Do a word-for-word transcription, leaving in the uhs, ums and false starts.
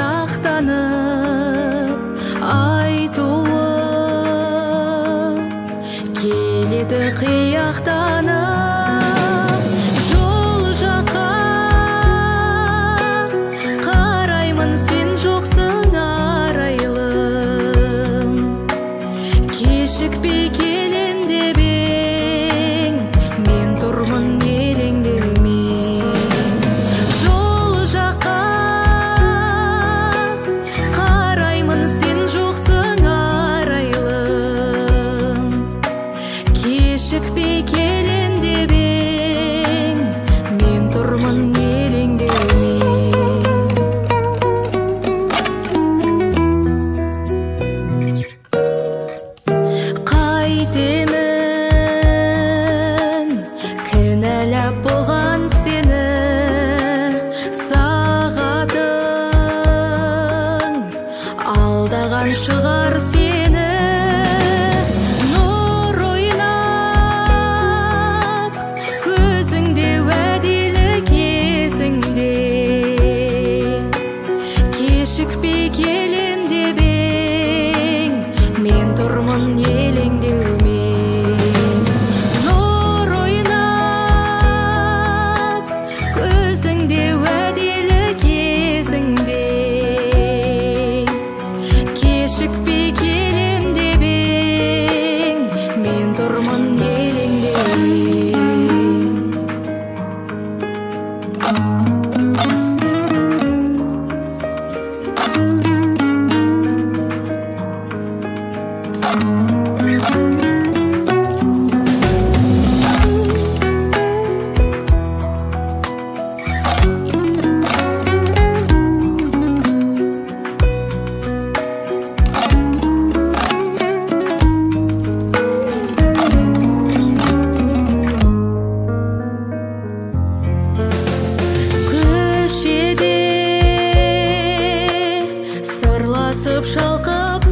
мақтанып айтуы келеді қияқтанып. Жол жаққа қараймын, сен жоқсың арайлым. Кешікпей келем деп ең, мен тұрмын елеңдеумен. Жол жаққа қараймын, сен жоқсың арайлым. Кешікпей келем деп ең, мен тұрмын елеңдеумен. Қайтемін кінәлап бұған сені, сағатың алдаған шығар сені. Нұр ойнап көзіңде, уәделі кезіңде. Кешікпей келем деп ең, мен тұрмын елеңдеумен. Нұр ойнап көзіңде, уәделі кезіңде. Кешікпей келем деп ең, мен тұрмын елеңдеумен. Көшеде сырласып шалқып